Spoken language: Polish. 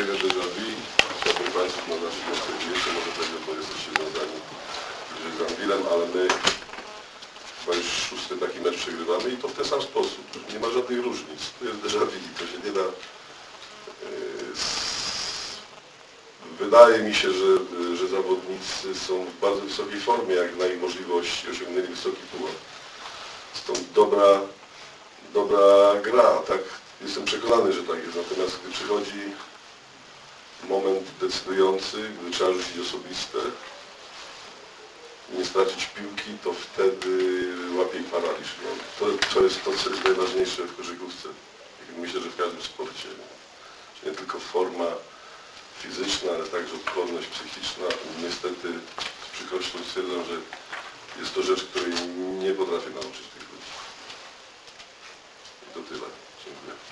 kolejne déjà vu. Chciałbym Państwu na naszych meczach wiecie, może dlatego, bo jesteście związani z Anwilem, ale my chyba już 6. taki mecz przegrywamy i to w ten sam sposób. Nie ma żadnych różnic. To jest déjà vu. To się nie da... Wydaje mi się, że zawodnicy są w bardzo wysokiej formie, jak na ich możliwości, osiągnęli wysoki pułap. Stąd dobra gra, tak? Jestem przekonany, że tak jest. Natomiast gdy przychodzi moment decydujący, gdy trzeba rzucić osobiste i nie stracić piłki, to wtedy łapie ich paraliż. No, to jest to, co jest najważniejsze w koszykówce. Myślę, że w każdym sporcie. Nie tylko forma fizyczna, ale także odporność psychiczna. Niestety z przykrością stwierdzam, że jest to rzecz, której nie potrafię nauczyć tych ludzi. I to tyle. Dziękuję.